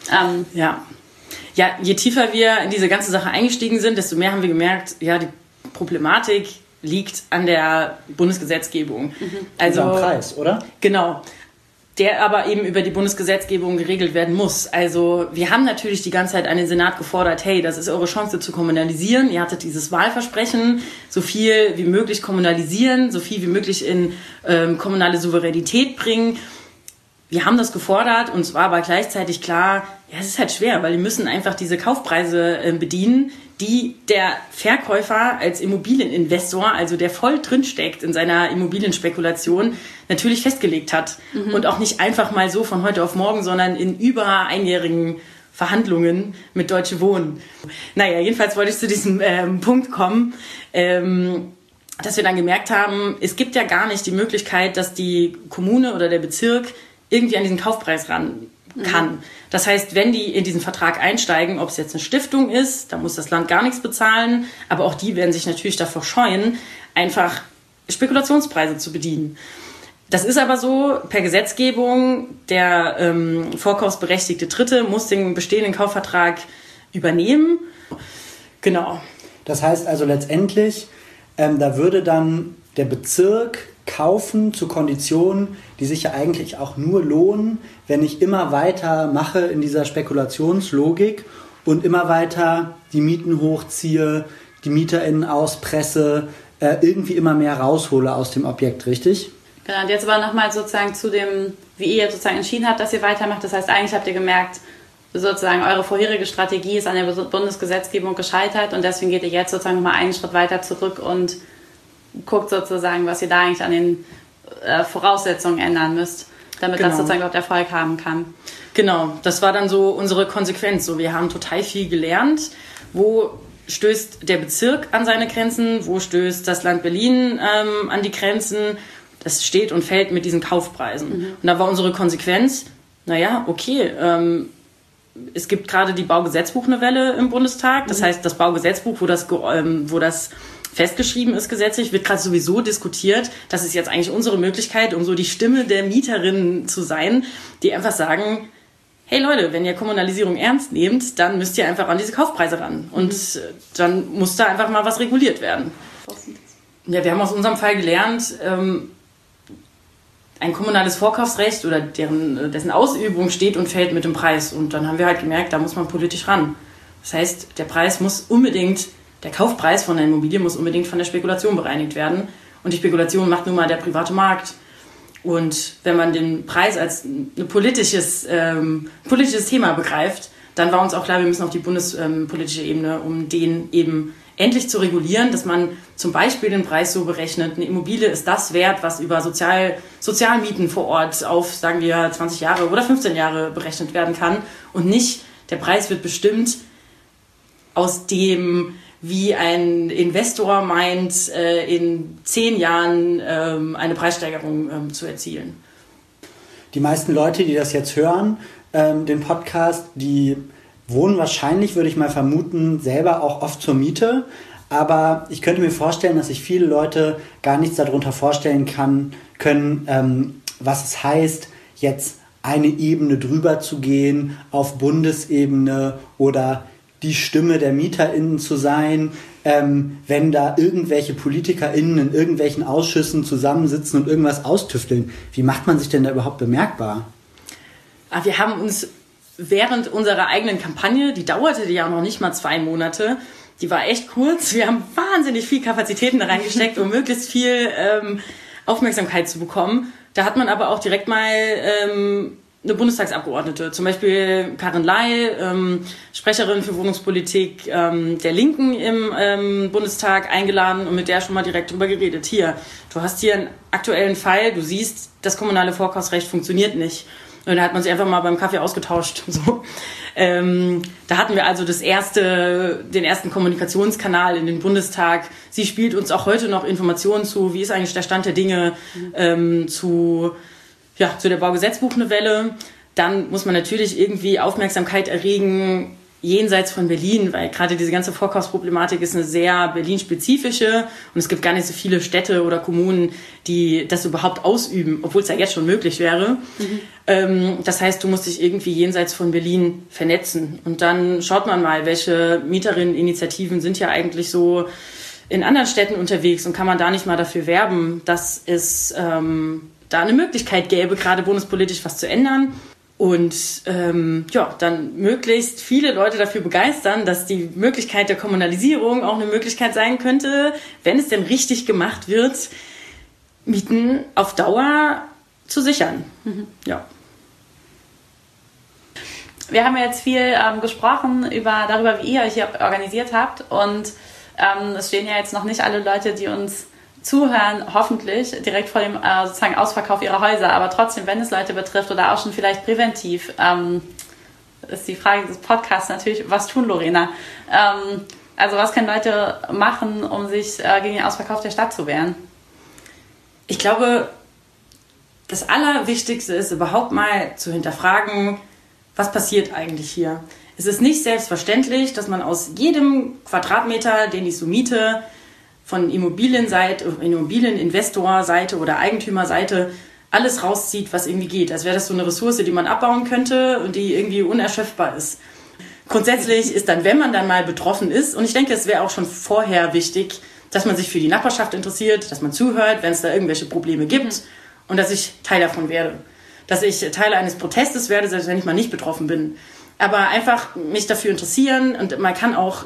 Ja, je tiefer wir in diese ganze Sache eingestiegen sind, desto mehr haben wir gemerkt, ja, die Problematik liegt an der Bundesgesetzgebung. Also am Preis, oder? Genau. Der aber eben über die Bundesgesetzgebung geregelt werden muss. Also wir haben natürlich die ganze Zeit an den Senat gefordert, hey, das ist eure Chance zu kommunalisieren. Ihr hattet dieses Wahlversprechen, so viel wie möglich kommunalisieren, so viel wie möglich in kommunale Souveränität bringen. Wir haben das gefordert und es war aber gleichzeitig klar, ja, es ist halt schwer, weil wir müssen einfach diese Kaufpreise bedienen, die der Verkäufer als Immobilieninvestor, also der voll drinsteckt in seiner Immobilienspekulation, natürlich festgelegt hat. Und auch nicht einfach mal so von heute auf morgen, sondern in über einjährigen Verhandlungen mit Deutsche Wohnen. Naja, jedenfalls wollte ich zu diesem Punkt kommen, dass wir dann gemerkt haben, es gibt ja gar nicht die Möglichkeit, dass die Kommune oder der Bezirk irgendwie an diesen Kaufpreis ran kann. Das heißt, wenn die in diesen Vertrag einsteigen, ob es jetzt eine Stiftung ist, da muss das Land gar nichts bezahlen, aber auch die werden sich natürlich davor scheuen, einfach Spekulationspreise zu bedienen. Das ist aber so, per Gesetzgebung, der vorkaufsberechtigte Dritte muss den bestehenden Kaufvertrag übernehmen. Genau. Das heißt also letztendlich, da würde dann der Bezirk kaufen zu Konditionen, die sich ja eigentlich auch nur lohnen, wenn ich immer weiter mache in dieser Spekulationslogik und immer weiter die Mieten hochziehe, die MieterInnen auspresse, irgendwie immer mehr raushole aus dem Objekt, richtig? Genau, und jetzt aber nochmal sozusagen zu dem, wie ihr sozusagen entschieden habt, dass ihr weitermacht. Das heißt, eigentlich habt ihr gemerkt, sozusagen eure vorherige Strategie ist an der Bundesgesetzgebung gescheitert und deswegen geht ihr jetzt sozusagen nochmal einen Schritt weiter zurück und guckt sozusagen, was ihr da eigentlich an den Voraussetzungen ändern müsst, damit das sozusagen überhaupt Erfolg haben kann. Genau, das war dann so unsere Konsequenz. So, wir haben total viel gelernt. Wo stößt der Bezirk an seine Grenzen? Wo stößt das Land Berlin an die Grenzen? Das steht und fällt mit diesen Kaufpreisen. Und da war unsere Konsequenz, naja, okay, es gibt gerade die Baugesetzbuchnovelle im Bundestag. Das heißt, das Baugesetzbuch, wo das festgeschrieben ist gesetzlich, wird gerade sowieso diskutiert. Das ist jetzt eigentlich unsere Möglichkeit, um so die Stimme der Mieterinnen zu sein, die einfach sagen, hey Leute, wenn ihr Kommunalisierung ernst nehmt, dann müsst ihr einfach an diese Kaufpreise ran. Und dann muss da einfach mal was reguliert werden. Ja, wir haben aus unserem Fall gelernt, ein kommunales Vorkaufsrecht oder dessen Ausübung steht und fällt mit dem Preis. Und dann haben wir halt gemerkt, da muss man politisch ran. Das heißt, der Kaufpreis von der Immobilie muss unbedingt von der Spekulation bereinigt werden. Und die Spekulation macht nun mal der private Markt. Und wenn man den Preis als ein politisches Thema begreift, dann war uns auch klar, wir müssen auf die bundespolitische Ebene, um den eben endlich zu regulieren, dass man zum Beispiel den Preis so berechnet, eine Immobilie ist das wert, was über Sozialmieten vor Ort auf, sagen wir, 20 Jahre oder 15 Jahre berechnet werden kann und nicht, der Preis wird bestimmt aus dem, wie ein Investor meint, in 10 Jahren eine Preissteigerung zu erzielen. Die meisten Leute, die das jetzt hören, den Podcast, die wohnen wahrscheinlich, würde ich mal vermuten, selber auch oft zur Miete. Aber ich könnte mir vorstellen, dass sich viele Leute gar nichts darunter vorstellen können, was es heißt, jetzt eine Ebene drüber zu gehen, auf Bundesebene oder die Stimme der MieterInnen zu sein, wenn da irgendwelche PolitikerInnen in irgendwelchen Ausschüssen zusammensitzen und irgendwas austüfteln. Wie macht man sich denn da überhaupt bemerkbar? Wir haben uns während unserer eigenen Kampagne, die dauerte ja noch nicht mal 2 Monate, die war echt kurz. Wir haben wahnsinnig viel Kapazitäten da reingesteckt, um möglichst viel Aufmerksamkeit zu bekommen. Da hat man aber auch direkt mal eine Bundestagsabgeordnete, zum Beispiel Karin Ley, Sprecherin für Wohnungspolitik der Linken im Bundestag, eingeladen und mit der schon mal direkt drüber geredet. Hier, du hast hier einen aktuellen Fall, du siehst, das kommunale Vorkaufsrecht funktioniert nicht. Und da hat man sich einfach mal beim Kaffee ausgetauscht. So. Da hatten wir also den ersten Kommunikationskanal in den Bundestag. Sie spielt uns auch heute noch Informationen zu, wie ist eigentlich der Stand der Dinge zu der Baugesetzbuchnovelle. Dann muss man natürlich irgendwie Aufmerksamkeit erregen jenseits von Berlin, weil gerade diese ganze Vorkaufsproblematik ist eine sehr Berlin-spezifische und es gibt gar nicht so viele Städte oder Kommunen, die das überhaupt ausüben, obwohl es ja jetzt schon möglich wäre. Das heißt, du musst dich irgendwie jenseits von Berlin vernetzen und dann schaut man mal, welche Mieterinneninitiativen sind ja eigentlich so in anderen Städten unterwegs und kann man da nicht mal dafür werben, dass es da eine Möglichkeit gäbe, gerade bundespolitisch was zu ändern. Und dann möglichst viele Leute dafür begeistern, dass die Möglichkeit der Kommunalisierung auch eine Möglichkeit sein könnte, wenn es denn richtig gemacht wird, Mieten auf Dauer zu sichern. Ja. Wir haben jetzt viel gesprochen darüber, wie ihr euch hier organisiert habt. Und es stehen ja jetzt noch nicht alle Leute, die uns zuhören, hoffentlich direkt vor dem sozusagen Ausverkauf ihrer Häuser, aber trotzdem, wenn es Leute betrifft oder auch schon vielleicht präventiv, ist die Frage des Podcasts natürlich, was tun, Lorena? Also was können Leute machen, um sich gegen den Ausverkauf der Stadt zu wehren? Ich glaube, das Allerwichtigste ist überhaupt mal zu hinterfragen, was passiert eigentlich hier? Es ist nicht selbstverständlich, dass man aus jedem Quadratmeter, den ich so miete, von Immobilienseite, Immobilieninvestorseite oder Eigentümerseite alles rauszieht, was irgendwie geht. Als wäre das so eine Ressource, die man abbauen könnte und die irgendwie unerschöpfbar ist. Grundsätzlich ist dann, wenn man dann mal betroffen ist, und ich denke, es wäre auch schon vorher wichtig, dass man sich für die Nachbarschaft interessiert, dass man zuhört, wenn es da irgendwelche Probleme gibt und dass ich Teil davon werde. Dass ich Teil eines Protestes werde, selbst wenn ich mal nicht betroffen bin. Aber einfach mich dafür interessieren und man kann auch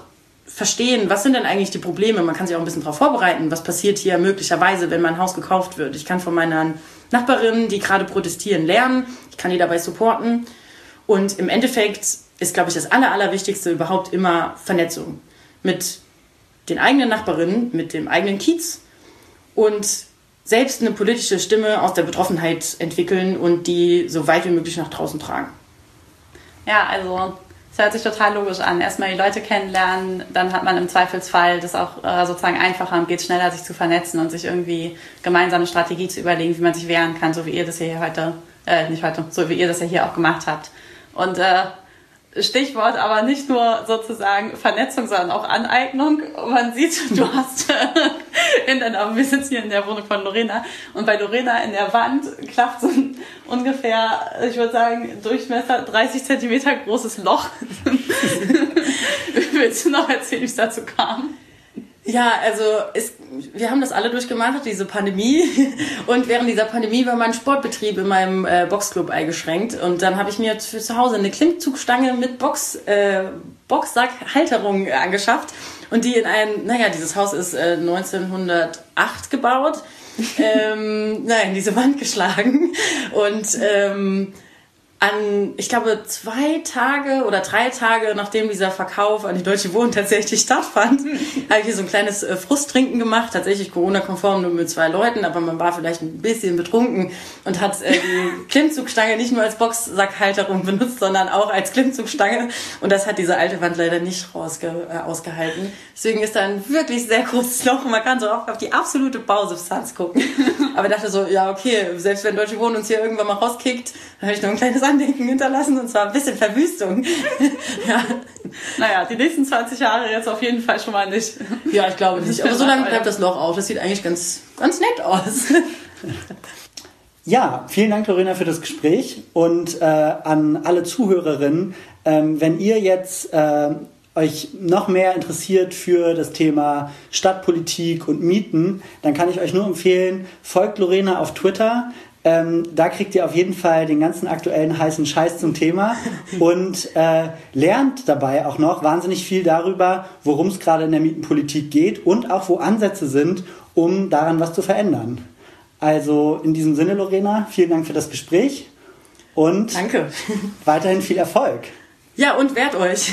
verstehen, was sind denn eigentlich die Probleme. Man kann sich auch ein bisschen darauf vorbereiten, was passiert hier möglicherweise, wenn mein Haus gekauft wird. Ich kann von meiner Nachbarin, die gerade protestieren, lernen. Ich kann die dabei supporten. Und im Endeffekt ist, glaube ich, das Allerwichtigste überhaupt immer Vernetzung mit den eigenen Nachbarinnen, mit dem eigenen Kiez und selbst eine politische Stimme aus der Betroffenheit entwickeln und die so weit wie möglich nach draußen tragen. Ja, also es hört sich total logisch an. Erstmal die Leute kennenlernen, dann hat man im Zweifelsfall das auch sozusagen einfacher und geht schneller, sich zu vernetzen und sich irgendwie gemeinsam eine Strategie zu überlegen, wie man sich wehren kann, so wie ihr das hier so wie ihr das ja hier auch gemacht habt. Und Stichwort aber nicht nur sozusagen Vernetzung, sondern auch Aneignung. Man sieht, du hast wir sitzen hier in der Wohnung von Lorena und bei Lorena in der Wand klafft so ein ungefähr, ich würde sagen, Durchmesser 30 Zentimeter großes Loch. Willst du noch erzählen, wie es dazu kam? Ja, also wir haben das alle durchgemacht, diese Pandemie. Und während dieser Pandemie war mein Sportbetrieb in meinem Boxclub eingeschränkt. Und dann habe ich mir für zu Hause eine Klimmzugstange mit Boxsackhalterung angeschafft. Und die dieses Haus ist 1908 gebaut. In diese Wand geschlagen. Und ich glaube, 2 Tage oder 3 Tage, nachdem dieser Verkauf an die Deutsche Wohnen tatsächlich stattfand, habe ich hier so ein kleines Frusttrinken gemacht, tatsächlich Corona-konform, nur mit 2 Leuten, aber man war vielleicht ein bisschen betrunken und hat die Klimmzugstange nicht nur als Boxsackhalterung benutzt, sondern auch als Klimmzugstange, und das hat diese alte Wand leider nicht ausgehalten. Deswegen ist da ein wirklich sehr großes Loch und man kann so auf die absolute Bausubstanz gucken. Aber ich dachte so, ja okay, selbst wenn Deutsche Wohnen uns hier irgendwann mal rauskickt, dann habe ich noch ein kleines Andenken hinterlassen, und zwar ein bisschen Verwüstung. Ja. Naja, die nächsten 20 Jahre jetzt auf jeden Fall schon mal nicht. Ja, ich glaube nicht. Aber so lange bleibt das Loch auf. Das sieht eigentlich ganz nett aus. Ja, vielen Dank, Lorena, für das Gespräch. Und an alle Zuhörerinnen, wenn ihr jetzt euch noch mehr interessiert für das Thema Stadtpolitik und Mieten, dann kann ich euch nur empfehlen, folgt Lorena auf Twitter. Da kriegt ihr auf jeden Fall den ganzen aktuellen heißen Scheiß zum Thema und lernt dabei auch noch wahnsinnig viel darüber, worum es gerade in der Mietenpolitik geht und auch wo Ansätze sind, um daran was zu verändern. Also in diesem Sinne, Lorena, vielen Dank für das Gespräch und danke. Weiterhin viel Erfolg. Ja, und wehrt euch.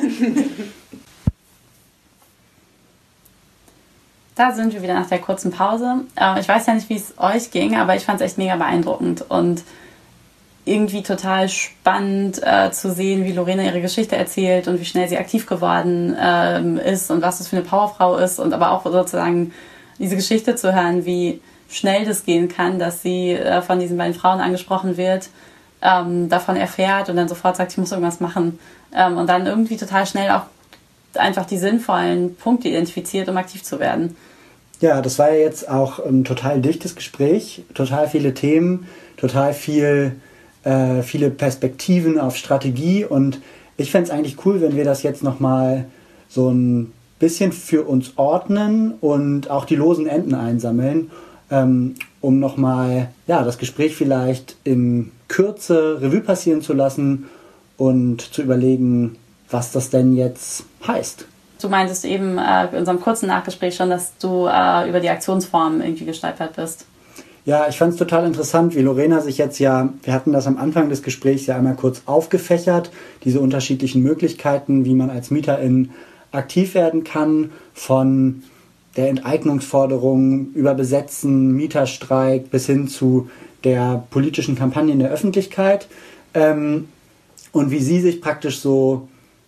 Da sind wir wieder nach der kurzen Pause. Ich weiß ja nicht, wie es euch ging, aber ich fand es echt mega beeindruckend und irgendwie total spannend zu sehen, wie Lorena ihre Geschichte erzählt und wie schnell sie aktiv geworden ist und was das für eine Powerfrau ist, und aber auch sozusagen diese Geschichte zu hören, wie schnell das gehen kann, dass sie von diesen beiden Frauen angesprochen wird, davon erfährt und dann sofort sagt, ich muss irgendwas machen, und dann irgendwie total schnell auch einfach die sinnvollen Punkte identifiziert, um aktiv zu werden. Ja, das war ja jetzt auch ein total dichtes Gespräch, total viele Themen, total viele Perspektiven auf Strategie, und ich fände es eigentlich cool, wenn wir das jetzt nochmal so ein bisschen für uns ordnen und auch die losen Enden einsammeln, um nochmal das Gespräch vielleicht in Kürze Revue passieren zu lassen und zu überlegen, was das denn jetzt heißt. Du meintest eben in unserem kurzen Nachgespräch schon, dass du über die Aktionsform irgendwie gestolpert bist. Ja, ich fand es total interessant, wie Lorena sich jetzt wir hatten das am Anfang des Gesprächs ja einmal kurz aufgefächert, diese unterschiedlichen Möglichkeiten, wie man als Mieterin aktiv werden kann, von der Enteignungsforderung über Besetzen, Mieterstreik bis hin zu der politischen Kampagne in der Öffentlichkeit, und wie sie sich praktisch so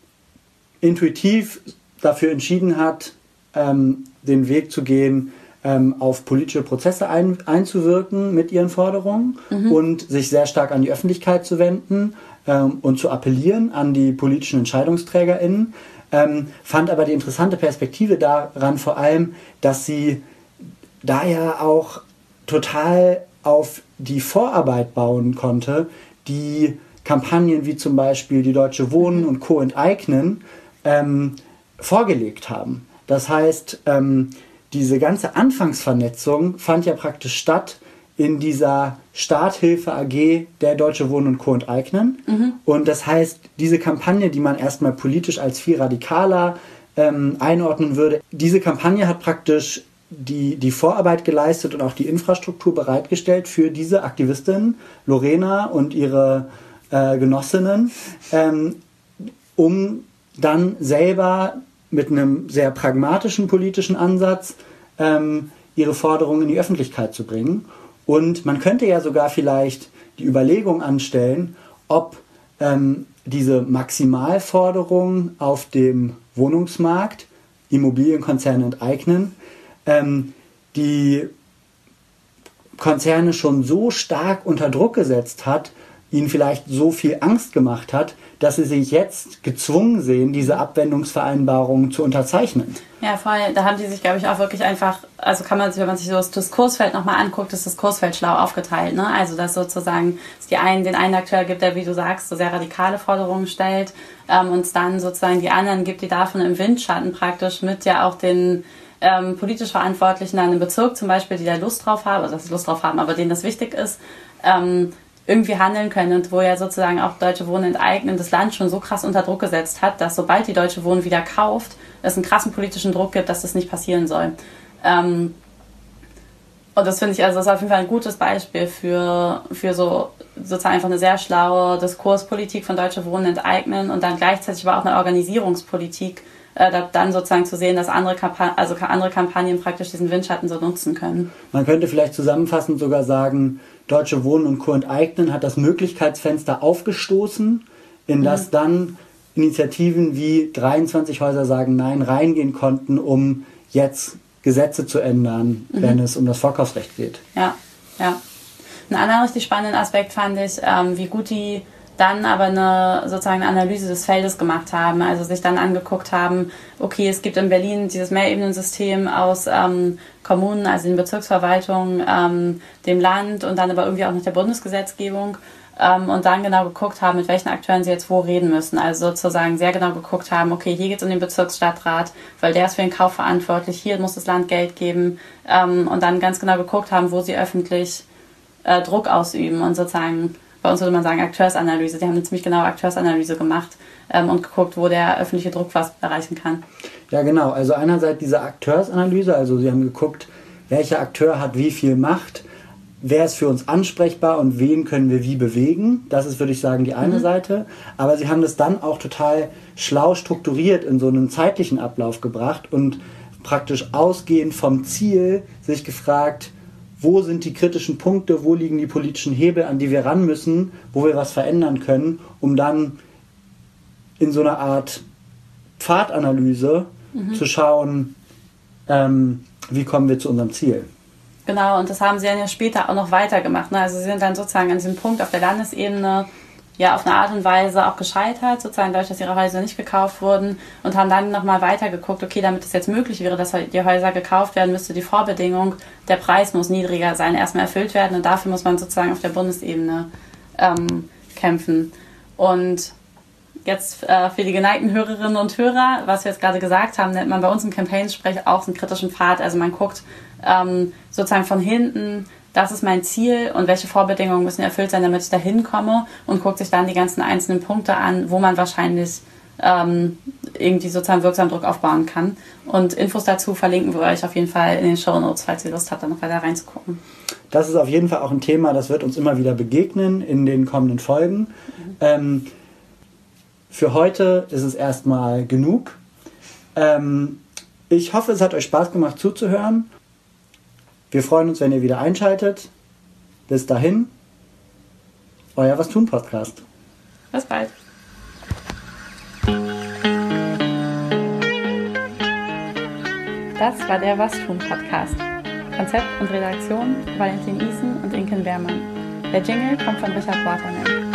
intuitiv dafür entschieden hat, den Weg zu gehen, auf politische Prozesse einzuwirken mit ihren Forderungen und sich sehr stark an die Öffentlichkeit zu wenden und zu appellieren an die politischen EntscheidungsträgerInnen. Fand aber die interessante Perspektive daran vor allem, dass sie da ja auch total auf die Vorarbeit bauen konnte, die Kampagnen wie zum Beispiel die Deutsche Wohnen und Co. enteignen vorgelegt haben. Das heißt, diese ganze Anfangsvernetzung fand ja praktisch statt in dieser Starthilfe AG der Deutsche Wohnen und Co. enteignen. Und das heißt, diese Kampagne, die man erstmal politisch als viel radikaler einordnen würde. Diese Kampagne hat praktisch die Vorarbeit geleistet und auch die Infrastruktur bereitgestellt für diese Aktivistinnen, Lorena und ihre Genossinnen, um dann selber mit einem sehr pragmatischen politischen Ansatz ihre Forderungen in die Öffentlichkeit zu bringen. Und man könnte ja sogar vielleicht die Überlegung anstellen, ob diese Maximalforderung auf dem Wohnungsmarkt, Immobilienkonzerne enteignen, die Konzerne schon so stark unter Druck gesetzt hat, ihnen vielleicht so viel Angst gemacht hat, dass sie sich jetzt gezwungen sehen, diese Abwendungsvereinbarungen zu unterzeichnen. Ja, voll. Da haben die sich, glaube ich, auch wirklich einfach, also kann man sich, wenn man sich so das Diskursfeld nochmal anguckt, ist das Diskursfeld schlau aufgeteilt, ne? Also, dass sozusagen es den einen Akteur gibt, der, wie du sagst, so sehr radikale Forderungen stellt, und es dann sozusagen die anderen gibt, die davon im Windschatten praktisch mit ja auch den politisch Verantwortlichen an einem Bezirk zum Beispiel, die da Lust drauf haben, also dass sie Lust drauf haben, aber denen das wichtig ist, irgendwie handeln können und wo ja sozusagen auch Deutsche Wohnen enteignen das Land schon so krass unter Druck gesetzt hat, dass sobald die Deutsche Wohnen wieder kauft, es einen krassen politischen Druck gibt, dass das nicht passieren soll. Und das finde ich, also das ist auf jeden Fall ein gutes Beispiel für so sozusagen einfach eine sehr schlaue Diskurspolitik von Deutsche Wohnen enteignen und dann gleichzeitig aber auch eine Organisierungspolitik, dann sozusagen zu sehen, dass andere Kampagnen praktisch diesen Windschatten so nutzen können. Man könnte vielleicht zusammenfassend sogar sagen, Deutsche Wohnen und Co. enteignen hat das Möglichkeitsfenster aufgestoßen, in das dann Initiativen wie 23 Häuser sagen Nein reingehen konnten, um jetzt Gesetze zu ändern, wenn es um das Vorkaufsrecht geht. Ja. Einen anderen richtig spannenden Aspekt fand ich, wie gut die dann aber sozusagen eine Analyse des Feldes gemacht haben, also sich dann angeguckt haben, okay, es gibt in Berlin dieses Mehrebenensystem aus Kommunen, also den Bezirksverwaltungen, dem Land und dann aber irgendwie auch noch der Bundesgesetzgebung und dann genau geguckt haben, mit welchen Akteuren sie jetzt wo reden müssen, also sozusagen sehr genau geguckt haben, okay, hier geht es um den Bezirksstadtrat, weil der ist für den Kauf verantwortlich, hier muss das Land Geld geben und dann ganz genau geguckt haben, wo sie öffentlich Druck ausüben und sozusagen bei uns würde man sagen Akteursanalyse. Die haben eine ziemlich genaue Akteursanalyse gemacht und geguckt, wo der öffentliche Druck was erreichen kann. Ja, genau. Also einerseits diese Akteursanalyse, also sie haben geguckt, welcher Akteur hat wie viel Macht, wer ist für uns ansprechbar und wen können wir wie bewegen. Das ist, würde ich sagen, die eine Seite. Aber sie haben das dann auch total schlau strukturiert in so einen zeitlichen Ablauf gebracht und praktisch ausgehend vom Ziel sich gefragt, wo sind die kritischen Punkte, wo liegen die politischen Hebel, an die wir ran müssen, wo wir was verändern können, um dann in so einer Art Pfadanalyse zu schauen, wie kommen wir zu unserem Ziel. Genau, und das haben sie dann ja später auch noch weitergemacht. Ne? Also sie sind dann sozusagen an diesem Punkt auf der Landesebene ja auf eine Art und Weise auch gescheitert, sozusagen dadurch, dass ihre Häuser nicht gekauft wurden und haben dann nochmal weitergeguckt, okay, damit es jetzt möglich wäre, dass die Häuser gekauft werden, müsste die Vorbedingung, der Preis muss niedriger sein, erstmal erfüllt werden und dafür muss man sozusagen auf der Bundesebene kämpfen. Und jetzt für die geneigten Hörerinnen und Hörer, was wir jetzt gerade gesagt haben, nennt man bei uns im Campaign-Sprech auch einen kritischen Pfad, also man guckt sozusagen von hinten, das ist mein Ziel und welche Vorbedingungen müssen erfüllt sein, damit ich da hinkomme und guckt sich dann die ganzen einzelnen Punkte an, wo man wahrscheinlich irgendwie sozusagen wirksam Druck aufbauen kann. Und Infos dazu verlinken wir euch auf jeden Fall in den Shownotes, falls ihr Lust habt, da noch weiter reinzugucken. Das ist auf jeden Fall auch ein Thema, das wird uns immer wieder begegnen in den kommenden Folgen. Für heute ist es erstmal genug. Ich hoffe, es hat euch Spaß gemacht zuzuhören. Wir freuen uns, wenn ihr wieder einschaltet. Bis dahin, euer Was tun Podcast. Bis bald. Das war der Was tun Podcast. Konzept und Redaktion Valentin Isen und Inken Wehrmann. Der Jingle kommt von Richard Waterman.